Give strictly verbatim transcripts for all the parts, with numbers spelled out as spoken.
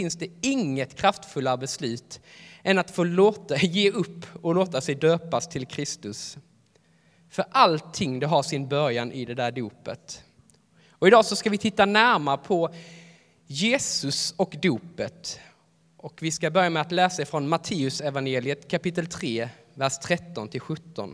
finns det inget kraftfullare beslut än att få låta, ge upp och låta sig döpas till Kristus. För allting det har sin början i det där dopet. Och idag så ska vi titta närmare på Jesus och dopet. Och vi ska börja med att läsa från Matteus evangeliet kapitel tre, vers tretton till sjutton.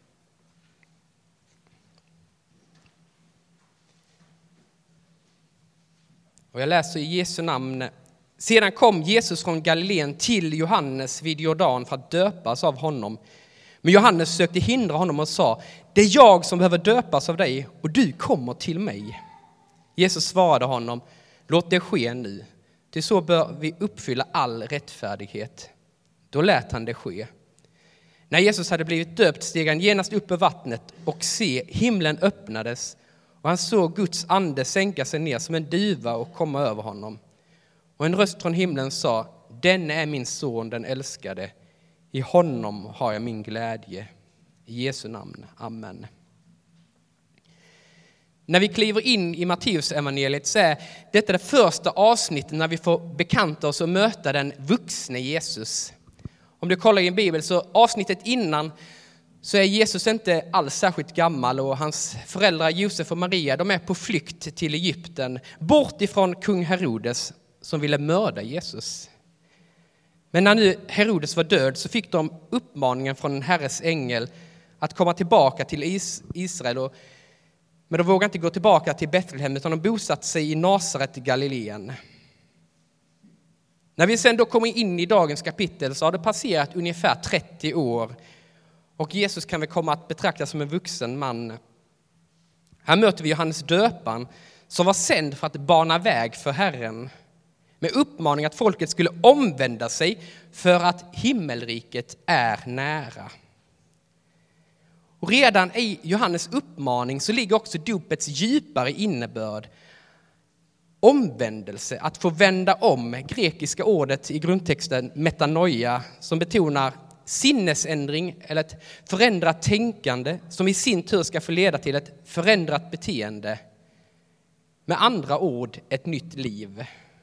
Och jag läser i Jesu namn. Sedan kom Jesus från Galileen till Johannes vid Jordan för att döpas av honom. Men Johannes sökte hindra honom och sa: det är jag som behöver döpas av dig och du kommer till mig. Jesus svarade honom: låt det ske nu. Till så bör vi uppfylla all rättfärdighet. Då lät han det ske. När Jesus hade blivit döpt steg han genast upp ur vattnet och se, himlen öppnades och han såg Guds ande sänka sig ner som en duva och komma över honom. Och en röst från himlen sa: denne är min son, den älskade. I honom har jag min glädje. I Jesu namn. Amen. När vi kliver in i Matteus evangeliet så är detta det första avsnittet när vi får bekanta oss och möta den vuxne Jesus. Om du kollar i en bibel så avsnittet innan så är Jesus inte alls särskilt gammal och hans föräldrar Josef och Maria de är på flykt till Egypten bort ifrån kung Herodes som ville mörda Jesus. Men när nu Herodes var död så fick de uppmaningen från en Herres ängel att komma tillbaka till Is- Israel. Och, men de vågade inte gå tillbaka till Betlehem utan de bosatt sig i Nasaret i Galileen. När vi sen då kommer in i dagens kapitel så har det passerat ungefär trettio år. Och Jesus kan väl komma att betraktas som en vuxen man. Här möter vi Johannes döparen som var sänd för att bana väg för Herren. Med uppmaning att folket skulle omvända sig för att himmelriket är nära. Och redan i Johannes uppmaning så ligger också dopets djupare innebörd. Omvändelse, att få vända om. Grekiska ordet i grundtexten metanoia som betonar sinnesändring eller ett förändrat tänkande som i sin tur ska få leda till ett förändrat beteende. Med andra ord, ett nytt liv.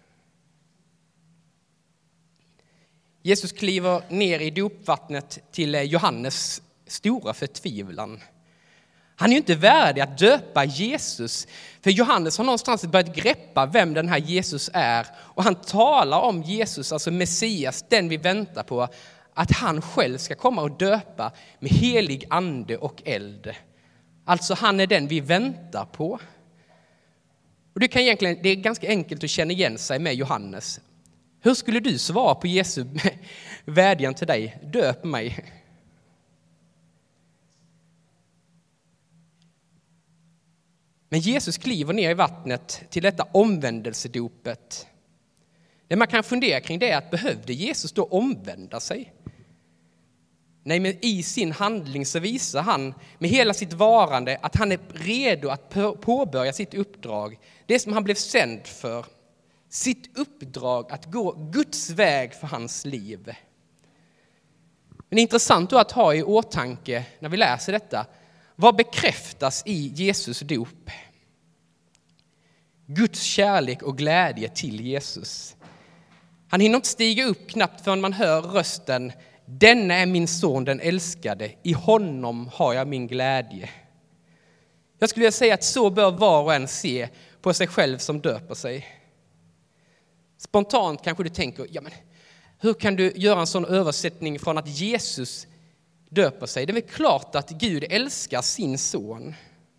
Jesus kliver ner i dopvattnet till Johannes stora förtvivlan. Han är ju inte värdig att döpa Jesus. För Johannes har någonstans börjat greppa vem den här Jesus är. Och han talar om Jesus, alltså Messias, den vi väntar på. Att han själv ska komma och döpa med helig ande och eld. Alltså han är den vi väntar på. Och det, kan egentligen, det är ganska enkelt att känna igen sig med Johannes. Hur skulle du svara på Jesu vädjan till dig? Döp mig. Men Jesus kliver ner i vattnet till detta omvändelsedopet. Det man kan fundera kring det är att behövde Jesus då omvända sig? Nej, men i sin handling så visar han med hela sitt varande att han är redo att påbörja sitt uppdrag. Det som han blev sänd för. Sitt uppdrag att gå Guds väg för hans liv. Men det är intressant då att ha i åtanke när vi läser detta. Vad bekräftas i Jesus dop? Guds kärlek och glädje till Jesus. Han hinner inte stiga upp knappt förrän man hör rösten. Denna är min son, den älskade. I honom har jag min glädje. Jag skulle vilja säga att så bör var och en se på sig själv som döper sig. Spontant kanske du tänker, ja men hur kan du göra en sån översättning från att Jesus döper sig? Det är väl klart att Gud älskar sin son.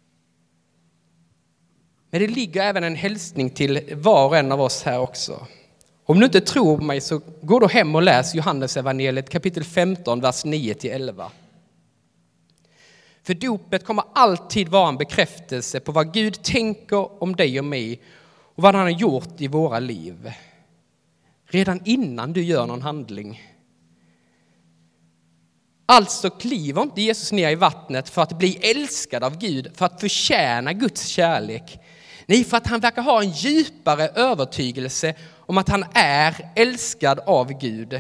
Men det ligger även en hälsning till var och en av oss här också. Om du inte tror mig så gå då hem och läs Johannes evangeliet kapitel femton, vers nio till elva. För dopet kommer alltid vara en bekräftelse på vad Gud tänker om dig och mig och vad han har gjort i våra liv. Redan innan du gör någon handling. Alltså kliver inte Jesus ner i vattnet för att bli älskad av Gud, för att förtjäna Guds kärlek. Nej, för att han verkar ha en djupare övertygelse om att han är älskad av Gud.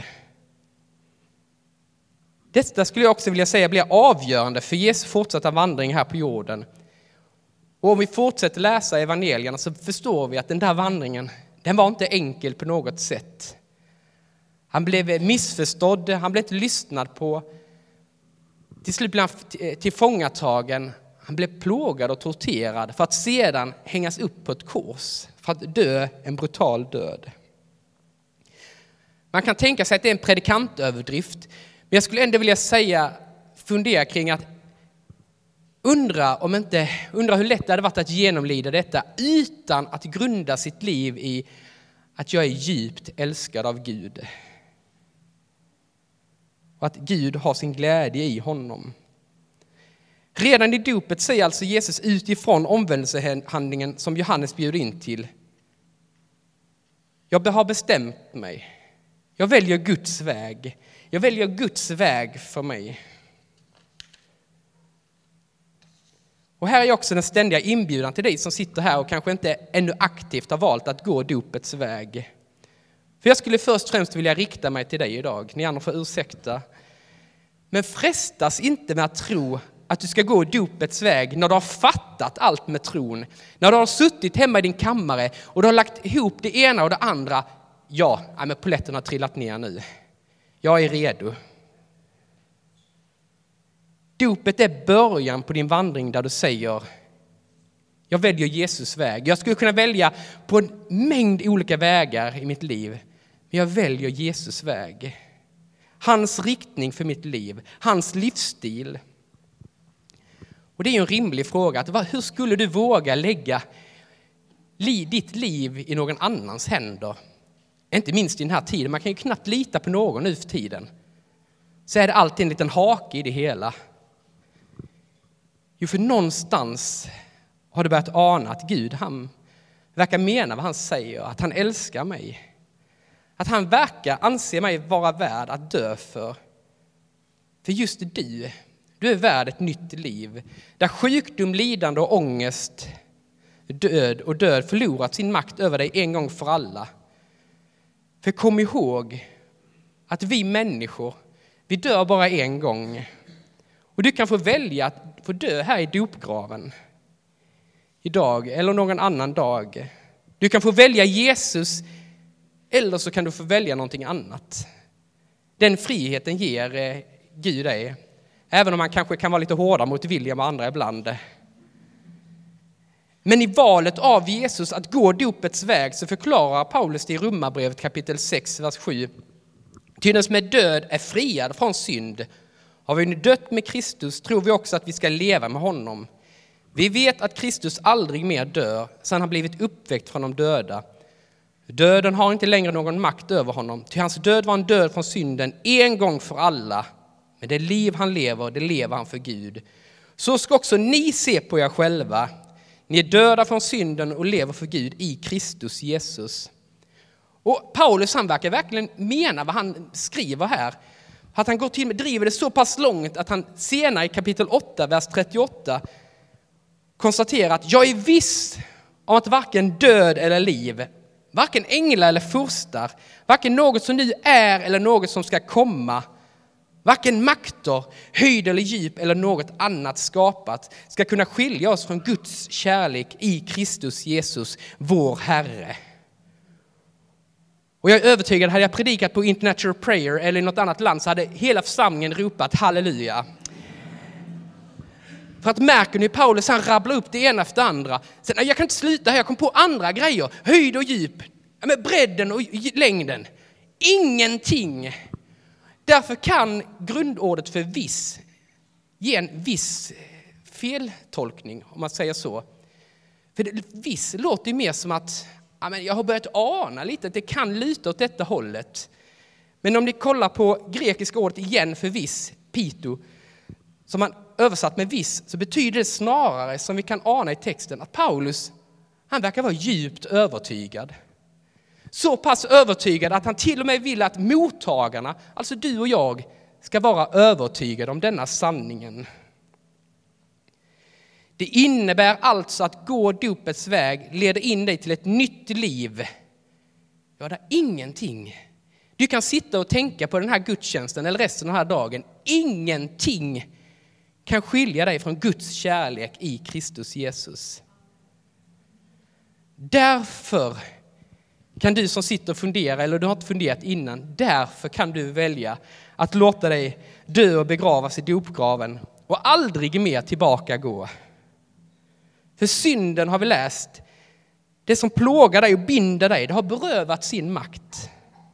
Detta skulle jag också vilja säga blir avgörande för Jesu fortsatta vandring här på jorden. Och om vi fortsätter läsa evangelierna så förstår vi att den där vandringen, den var inte enkel på något sätt. Han blev missförstådd, han blev inte lyssnad på. Till slut blev han tillfångatagen. Han blev plågad och torterad för att sedan hängas upp på ett kors för att dö en brutal död. Man kan tänka sig att det är en predikantöverdrift, men jag skulle ändå vilja säga, fundera kring att undra om inte, undra hur lätt det hade varit att genomlida detta utan att grunda sitt liv i att jag är djupt älskad av Gud. Och att Gud har sin glädje i honom. Redan i dopet säger alltså Jesus utifrån omvändelsehandlingen som Johannes bjuder in till: jag har bestämt mig. Jag väljer Guds väg. Jag väljer Guds väg för mig. Och här är också den ständiga inbjudan till dig som sitter här och kanske inte ännu aktivt har valt att gå dopets väg. För jag skulle först och främst vilja rikta mig till dig idag. Ni andra får ursäkta. Men frestas inte med att tro att du ska gå dopets väg när du har fattat allt med tron. När du har suttit hemma i din kammare och du har lagt ihop det ena och det andra. Ja, men poletten har trillat ner nu. Jag är redo. Dopet är början på din vandring där du säger: jag väljer Jesus väg. Jag skulle kunna välja på en mängd olika vägar i mitt liv. Men jag väljer Jesus väg. Hans riktning för mitt liv. Hans livsstil. Och det är ju en rimlig fråga. Att, hur skulle du våga lägga li, ditt liv i någon annans händer? Inte minst i den här tiden. Man kan ju knappt lita på någon nu för tiden. Så är det alltid en liten hake i det hela. Jo, för någonstans har du börjat ana att Gud, han verkar mena vad han säger. Att han älskar mig. Att han verkar anse mig vara värd att dö för. För just du, du är värd ett nytt liv. Där sjukdom, lidande och ångest, död och död förlorat sin makt över dig en gång för alla. För kom ihåg att vi människor, vi dör bara en gång. Och du kan få välja att få dö här i dopgraven idag eller någon annan dag. Du kan få välja Jesus eller så kan du få välja någonting annat. Den friheten ger Gud dig. Även om man kanske kan vara lite hårdare mot William och andra ibland. Men i valet av Jesus att gå dopets väg så förklarar Paulus det i Romarbrevet kapitel sex, vers sju. Ty den som är död är friad från synd. Har vi nu dött med Kristus tror vi också att vi ska leva med honom. Vi vet att Kristus aldrig mer dör sedan han blivit uppväckt från de döda. Döden har inte längre någon makt över honom. Ty hans död var en död från synden en gång för alla. Men det liv han lever, det lever han för Gud. Så ska också ni se på er själva. Ni är döda från synden och lever för Gud i Kristus Jesus. Och Paulus han verkar verkligen mena vad han skriver här. Att han går till med driver det så pass långt att han senare i kapitel åtta, vers trettioåtta konstaterar att jag är viss om att varken död eller liv, varken änglar eller furstar, varken något som nu är eller något som ska komma, varken makter, höjd eller djup eller något annat skapat ska kunna skilja oss från Guds kärlek i Kristus Jesus, vår Herre. Och jag är övertygad, hade jag predikat på International Prayer eller i något annat land så hade hela församlingen ropat halleluja. För att märker ni Paulus, han rabblar upp det ena efter det andra. Sen, jag kan inte sluta här, jag kom på andra grejer. Höjd och djup, med bredden och längden. Ingenting. Därför kan grundordet för viss ge en viss feltolkning, om man säger så. För det, viss låter ju mer som att ja, men jag har börjat ana lite att det kan luta åt detta hållet. Men om ni kollar på grekiska ordet igen för viss, pito, som man översatt med viss, så betyder det snarare, som vi kan ana i texten, att Paulus, han verkar vara djupt övertygad. Så pass övertygad att han till och med vill att mottagarna, alltså du och jag, ska vara övertygade om denna sanningen. Det innebär alltså att gå dopets väg leder in dig till ett nytt liv. Ja, det är ingenting. Du kan sitta och tänka på den här gudstjänsten eller resten av den här dagen. Ingenting kan skilja dig från Guds kärlek i Kristus Jesus. Därför kan du som sitter och funderar, eller du har inte funderat innan, därför kan du välja att låta dig dö och begravas i dopgraven och aldrig mer tillbaka gå. För synden har vi läst, det som plågar dig och binder dig, det har berövat sin makt.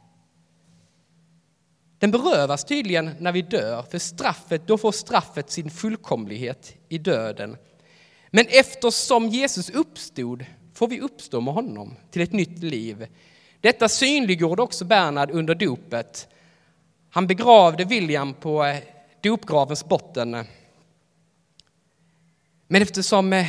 Den berövas tydligen när vi dör, för straffet, då får straffet sin fullkomlighet i döden. Men eftersom Jesus uppstod får vi uppstå med honom till ett nytt liv. Detta synliggjorde också Bernhard under dopet. Han begravde William på dopgravens botten. Men eftersom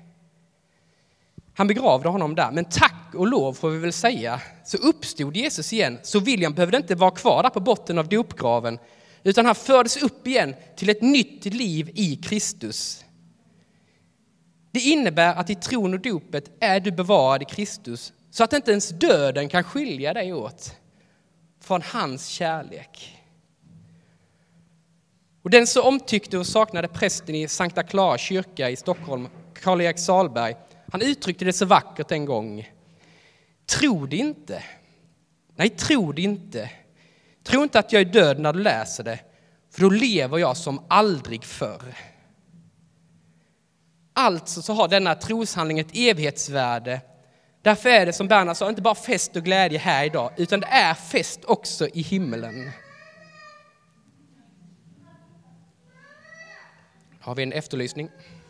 han begravde honom där, men tack och lov får vi väl säga, så uppstod Jesus igen. Så William behövde inte vara kvar där på botten av dopgraven, utan han fördes upp igen till ett nytt liv i Kristus. Det innebär att i tron och dopet är du bevarad i Kristus, så att inte ens döden kan skilja dig åt från hans kärlek. Och den så omtyckte och saknade prästen i Sankta Clara kyrka i Stockholm, Karl-Erik Salberg, han uttryckte det så vackert en gång. Tro det inte. Nej, tro det inte. Tro inte att jag är död när du läser det, för då lever jag som aldrig förr. Alltså så har denna troshandling ett evighetsvärde. Därför är det, som Bernhard sa, inte bara fest och glädje här idag, utan det är fest också i himmelen. Har vi en efterlysning?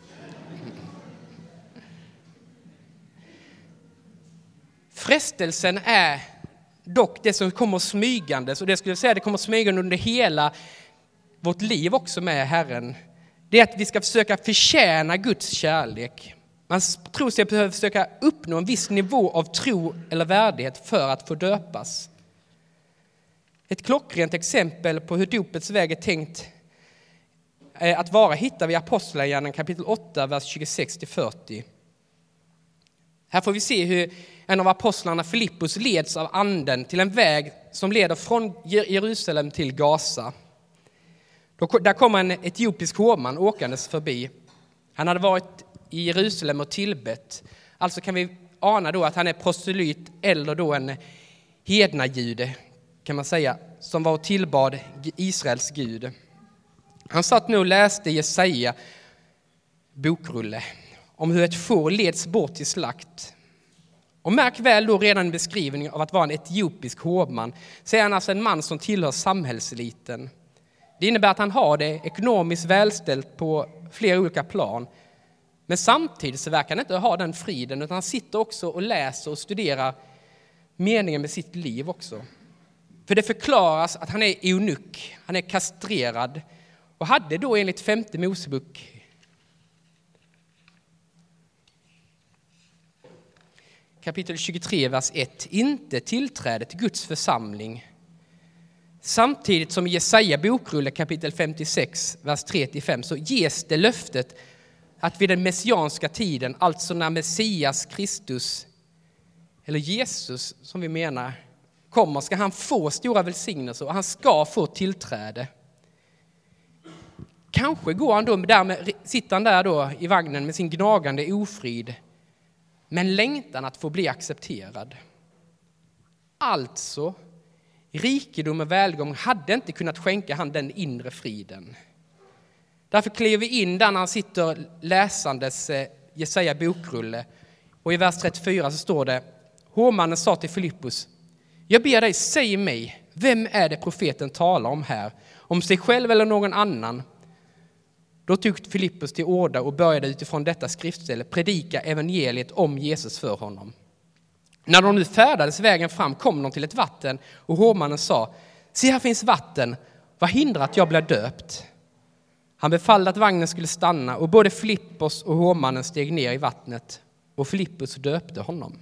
Frestelsen är dock det som kommer smygandes, och det skulle jag säga det kommer smygande under hela vårt liv också med Herren. Det är att vi ska försöka förtjäna Guds kärlek. Man tror sig behöver försöka uppnå en viss nivå av tro eller värdighet för att få döpas. Ett klockrent exempel på hur dopets väg är tänkt att vara hittar vi i Apostlagärningarna kapitel åtta, vers tjugosex till fyrtio. Här får vi se hur en av apostlarna, Filippus, leds av anden till en väg som leder från Jerusalem till Gaza. Där kommer en etiopisk hovman åkandes förbi. Han hade varit i Jerusalem och tillbett. Alltså kan vi ana då att han är proselyt eller då en hednajude, kan man säga, som var och tillbad Israels Gud. Han satt nu och läste Jesaja bokrulle om hur ett får leds bort till slakt. Och märk väl då redan en beskrivning av att vara en etiopisk hovman, så är han alltså en man som tillhör samhällseliten. Det innebär att han har det ekonomiskt välställt på flera olika plan. Men samtidigt så verkar han inte ha den friden, utan han sitter också och läser och studerar meningen med sitt liv också. För det förklaras att han är eunuck, han är kastrerad och hade då enligt femte Mosebok kapitel tjugotre, vers ett, inte tillträde till Guds församling. Samtidigt som i Jesaja bokrulle kapitel femtiosex, vers tre till fem, så ges det löftet att vid den messianska tiden, alltså när Messias Kristus, eller Jesus som vi menar, kommer, ska han få stora välsignelser och han ska få tillträde. Kanske går han då där med, sitter han där då i vagnen med sin gnagande ofrid, men längtan att få bli accepterad. Alltså, rikedom och välgång hade inte kunnat skänka han den inre friden. Därför klev vi in där när han sitter läsandes Jesaja bokrulle. Och i vers trettiofyra så står det: hovmannen sa till Filippus, jag ber dig, säg mig, vem är det profeten talar om här? Om sig själv eller någon annan? Då tog Filippus till orda och började utifrån detta skriftställe predika evangeliet om Jesus för honom. När de nu färdades vägen fram kom de till ett vatten och hovmannen sa, se här finns vatten, vad hindrar att jag blir döpt? Han befallde att vagnen skulle stanna och både Filippus och hovmannen steg ner i vattnet och Filippus döpte honom.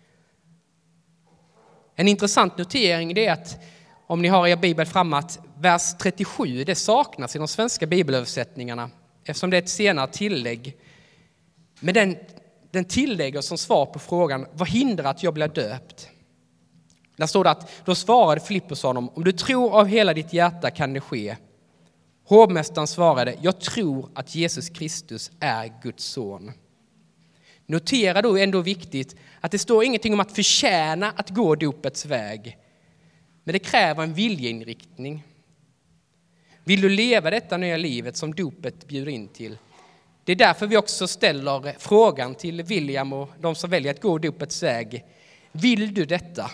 En intressant notering är att om ni har er bibel framme att vers trettiosju det saknas i de svenska bibelöversättningarna eftersom det är ett senare tillägg. Men den, den tillägger som svar på frågan, vad hindrar att jag blir döpt? Där står det att då svarade Filippus honom, om du tror av hela ditt hjärta kan det ske. Hovmästaren svarade, jag tror att Jesus Kristus är Guds son. Notera då ändå viktigt att det står ingenting om att förtjäna att gå dopets väg. Men det kräver en viljeinriktning. Vill du leva detta nya livet som dopet bjuder in till? Det är därför vi också ställer frågan till William och de som väljer att gå dopets väg. Vill du detta?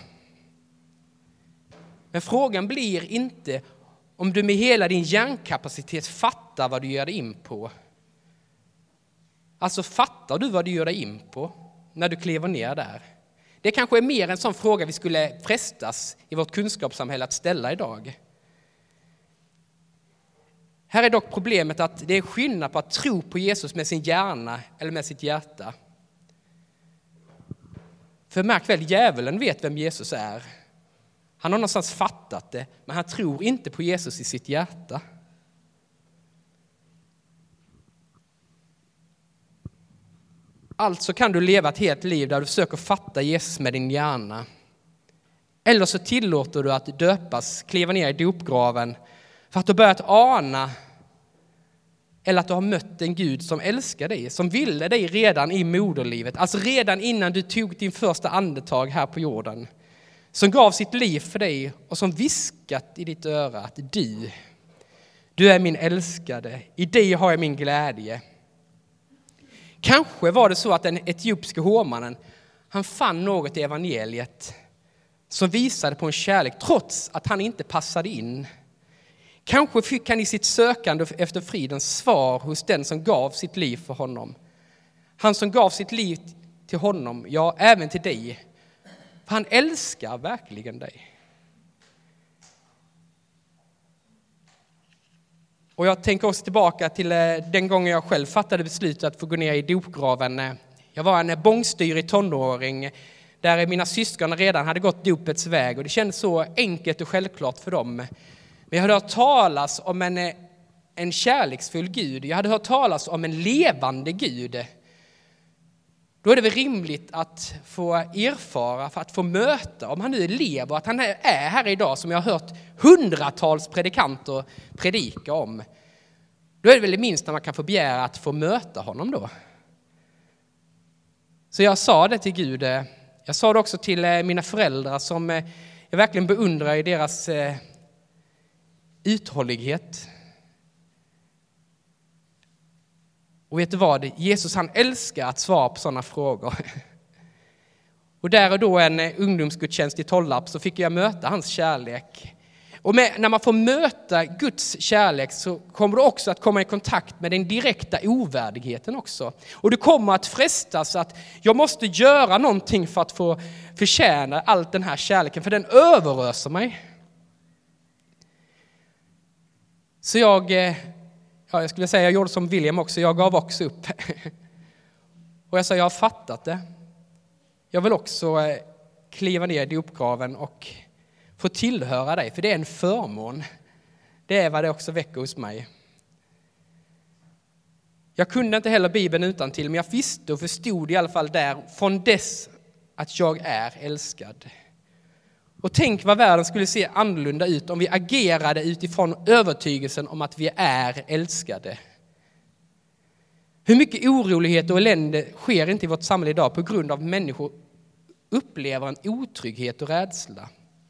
Men frågan blir inte om du med hela din hjärnkapacitet fattar vad du gör dig in på. Alltså fattar du vad du gör dig in på när du kliver ner där? Det kanske är mer en sån fråga vi skulle frestas i vårt kunskapssamhälle att ställa idag. Här är dock problemet att det är skillnad på att tro på Jesus med sin hjärna eller med sitt hjärta. För märk väl, djävulen vet vem Jesus är. Han har någonstans fattat det, men han tror inte på Jesus i sitt hjärta. Alltså kan du leva ett helt liv där du försöker fatta Jesus med din hjärna. Eller så tillåter du att döpas, kliva ner i dopgraven för att du börjat ana eller att du har mött en Gud som älskar dig, som ville dig redan i moderlivet, alltså redan innan du tog din första andetag här på jorden, som gav sitt liv för dig och som viskat i ditt öra att du, du är min älskade, i dig har jag min glädje. Kanske var det så att den etiopiske hovmannen, han fann något i evangeliet som visade på en kärlek trots att han inte passade in. Kanske fick han i sitt sökande efter friden svar hos den som gav sitt liv för honom. Han som gav sitt liv till honom, ja även till dig. För han älskar verkligen dig. Och jag tänker också tillbaka till den gången jag själv fattade beslutet att få gå ner i dopgraven. Jag var en bångstyrig tonåring där mina syskon redan hade gått dopets väg. Och det kändes så enkelt och självklart för dem. Men jag hade hört talas om en, en kärleksfull Gud. Jag hade hört talas om en levande Gud. Då är det väl rimligt att få erfara, för att få möta, om han nu lever, att han är här idag som jag har hört hundratals predikanter predika om. Då är det väl det minsta man kan få begära att få möta honom då. Så jag sa det till Gud. Jag sa det också till mina föräldrar som jag verkligen beundrar i deras uthållighet. Och vet du vad? Jesus han älskar att svara på sådana frågor. Och där och då en ungdomsgudstjänst i Tollarp så fick jag möta hans kärlek. Och med, när man får möta Guds kärlek så kommer du också att komma i kontakt med den direkta ovärdigheten också. Och du kommer att frestas att jag måste göra någonting för att få förtjäna allt den här kärleken. För den överöser mig. Så jag... Ja, jag skulle säga jag gjorde som William också. Jag gav också upp. Och jag sa jag har fattat det. Jag vill också kliva ner i dopgraven och få tillhöra dig. För det är en förmån. Det är vad det också väcker hos mig. Jag kunde inte heller Bibeln utan till, men jag visste och förstod i alla fall där från dess att jag är älskad. Och tänk vad världen skulle se annorlunda ut om vi agerade utifrån övertygelsen om att vi är älskade. Hur mycket orolighet och elände sker inte i vårt samhälle idag på grund av att människor upplever en otrygghet och rädsla.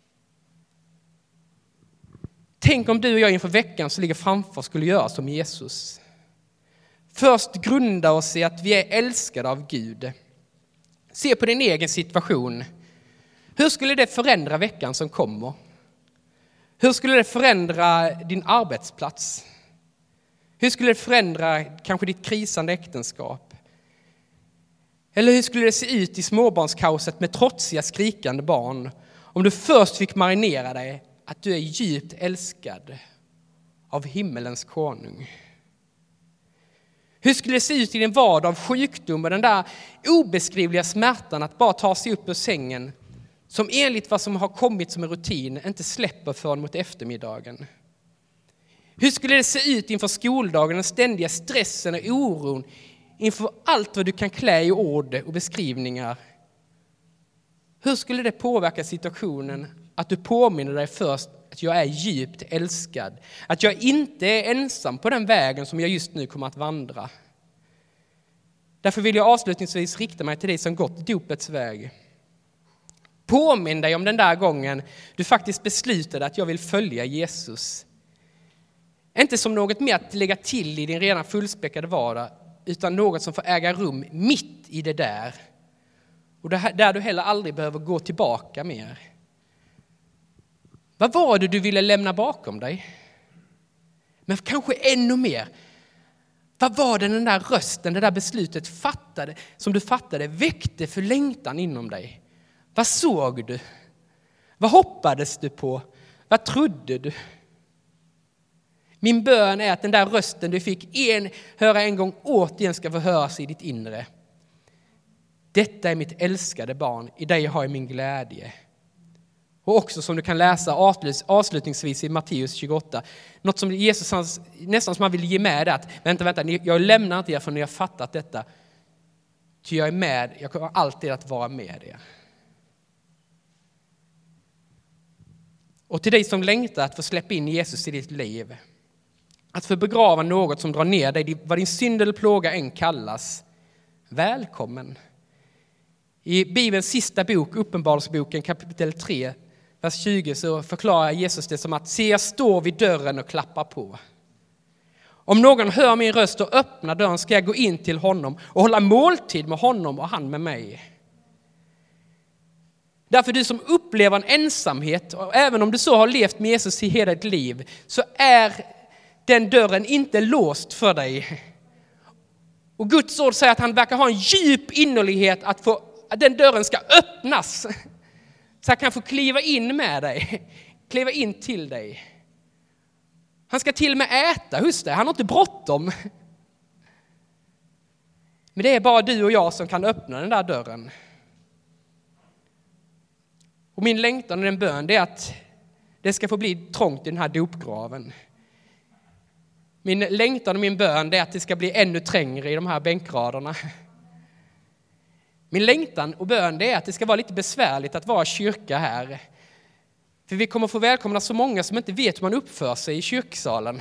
Tänk om du och jag inför veckan som ligger framför skulle göra som Jesus. Först grunda oss i att vi är älskade av Gud. Se på din egen situation. Hur skulle det förändra veckan som kommer? Hur skulle det förändra din arbetsplats? Hur skulle det förändra kanske ditt krisande äktenskap? Eller hur skulle det se ut i småbarnskaoset med trotsiga skrikande barn om du först fick marinera dig att du är djupt älskad av himmelens konung? Hur skulle det se ut i din vardag av sjukdom och den där obeskrivliga smärtan att bara ta sig upp ur sängen som enligt vad som har kommit som en rutin inte släpper förrän mot eftermiddagen? Hur skulle det se ut inför skoldagen, den ständiga stressen och oron inför allt vad du kan klä i ord och beskrivningar? Hur skulle det påverka situationen att du påminner dig först att jag är djupt älskad? Att jag inte är ensam på den vägen som jag just nu kommer att vandra. Därför vill jag avslutningsvis rikta mig till dig som gått dopets väg. Påminn dig om den där gången du faktiskt beslutade att jag vill följa Jesus. Inte som något mer att lägga till i din redan fullspäckade vardag, utan något som får äga rum mitt i det där. Och där du heller aldrig behöver gå tillbaka mer. Vad var det du ville lämna bakom dig? Men kanske ännu mer. Vad var det den där rösten, det där beslutet fattade, som du fattade, väckte för längtan inom dig? Vad såg du? Vad hoppades du på? Vad trodde du? Min bön är att den där rösten du fick en, höra en gång återigen ska få höras i ditt inre. Detta är mitt älskade barn, i dig har jag min glädje. Och också som du kan läsa avslutningsvis i Matteus tjugoåtta. Något som Jesus hans, nästan som han vill ge med det att vänta, vänta, jag lämnar inte er för ni har fattat detta. Ty jag är med, jag kommer alltid att vara med er. Och till dig som längtar att få släppa in Jesus i ditt liv. Att få begrava något som drar ner dig, vad din synd eller plåga än kallas. Välkommen. I Bibelns sista bok, Uppenbarelseboken kapitel tre, vers tjugo, så förklarar Jesus det som att se, jag står vid dörren och klappar på. Om någon hör min röst och öppnar dörren ska jag gå in till honom och hålla måltid med honom och han med mig. Därför du som upplever en ensamhet, och även om du så har levt med Jesus i hela ditt liv, så är den dörren inte låst för dig. Och Guds ord säger att han verkar ha en djup innerlighet att, få, att den dörren ska öppnas. Så han kan få kliva in med dig, kliva in till dig. Han ska till och med äta hos dig, han har inte bråttom. Men det är bara du och jag som kan öppna den där dörren. Och min längtan och den bön, det är att det ska få bli trångt i den här dopgraven. Min längtan och min bön, det är att det ska bli ännu trängre i de här bänkraderna. Min längtan och bön, det är att det ska vara lite besvärligt att vara kyrka här. För vi kommer få välkomna så många som inte vet hur man uppför sig i kyrksalen.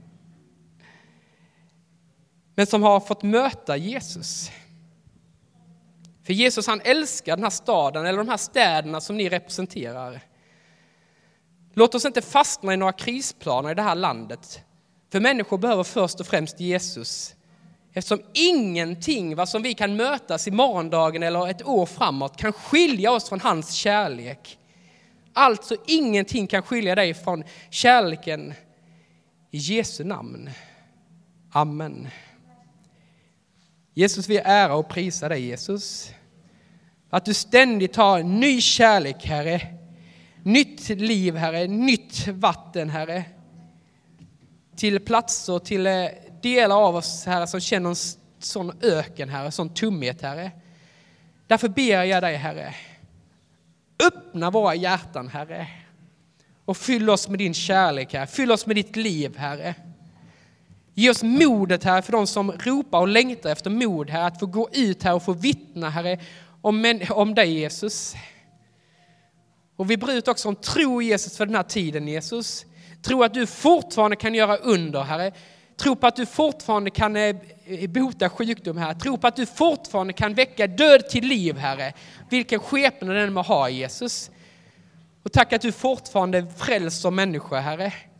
Men som har fått möta Jesus. För Jesus, han älskar den här staden eller de här städerna som ni representerar. Låt oss inte fastna i några krisplaner i det här landet. För människor behöver först och främst Jesus. Eftersom ingenting vad som vi kan mötas i morgondagen eller ett år framåt kan skilja oss från hans kärlek. Alltså ingenting kan skilja dig från kärleken i Jesu namn. Amen. Jesus, vi ära och prisa dig, Jesus. Att du ständigt har ny kärlek, Herre. Nytt liv, Herre. Nytt vatten, Herre. Till platser, till delar av oss, Herre, som känner en sån öken, Herre. Sån tomhet, Herre. Därför ber jag dig, Herre. Öppna våra hjärtan, Herre. Och fyll oss med din kärlek, Herre. Fyll oss med ditt liv, Herre. Ge oss modet, Herre, för de som ropar och längtar efter mod, Herre, att få gå ut här och få vittna, Herre, om, om dig, Jesus. Och vi bryter också om tro, Jesus, för den här tiden, Jesus. Tro att du fortfarande kan göra under, Herre. Tro på att du fortfarande kan bota sjukdom, Herre. Tro på att du fortfarande kan väcka död till liv, Herre. Vilken skepnad den må ha, Jesus. Och tack att du fortfarande frälser människor, Herre.